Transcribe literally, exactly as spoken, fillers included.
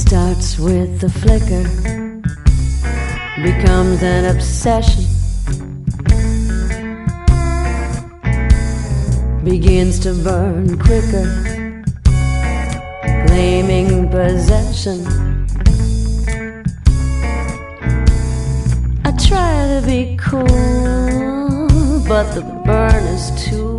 Starts with the flicker, becomes an obsession, begins to burn quicker, claiming possession. I try to be cool, but the burn is too